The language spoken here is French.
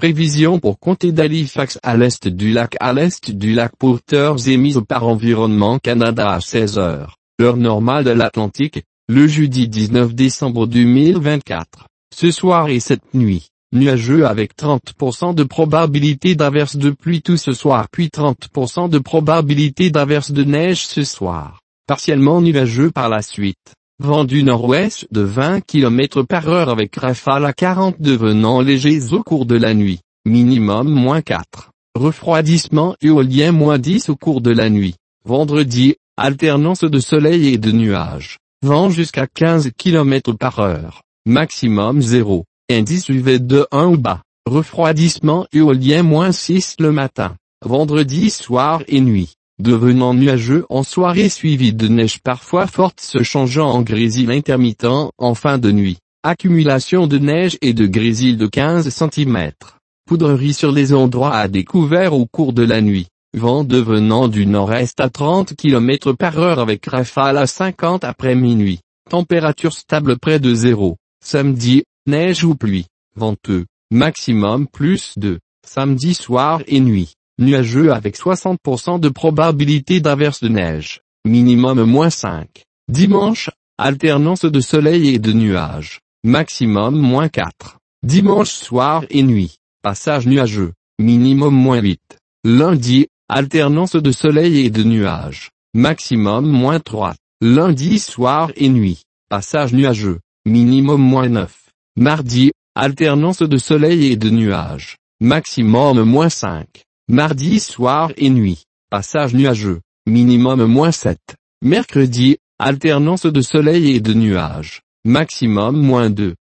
Prévision pour compter d'Halifax à l'est du lac Porteurs émise par Environnement Canada à 16 heures, heure normale de l'Atlantique, le jeudi 19 décembre 2024. Ce soir et cette nuit, nuageux avec 30% de probabilité d'averse de pluie tout ce soir puis 30% de probabilité d'averse de neige ce soir. Partiellement nuageux par la suite. Vent du nord-ouest de 20 km par heure avec rafales à 40 devenant légers au cours de la nuit, minimum -4. Refroidissement éolien -10 au cours de la nuit. Vendredi, alternance de soleil et de nuages. Vent jusqu'à 15 km par heure, maximum 0. Indice UV de 1 ou bas. Refroidissement éolien -6 le matin. Vendredi soir et nuit. Devenant nuageux en soirée suivi de neige parfois forte se changeant en grésil intermittent en fin de nuit. Accumulation de neige et de grésil de 15 cm. Poudrerie sur les endroits à découvert au cours de la nuit. Vent devenant du nord-est à 30 km par heure avec rafale à 50 après minuit. Température stable près de 0. Samedi, neige ou pluie. Venteux. Maximum +2. Samedi soir et nuit. Nuageux avec 60% de probabilité d'averse de neige. Minimum -5. Dimanche, alternance de soleil et de nuages. Maximum -4. Dimanche soir et nuit. Passage nuageux. Minimum -8. Lundi, alternance de soleil et de nuages. Maximum -3. Lundi soir et nuit. Passage nuageux. Minimum -9. Mardi, alternance de soleil et de nuages. Maximum -5. Mardi soir et nuit. Passage nuageux. Minimum -7. Mercredi, alternance de soleil et de nuages. Maximum -2.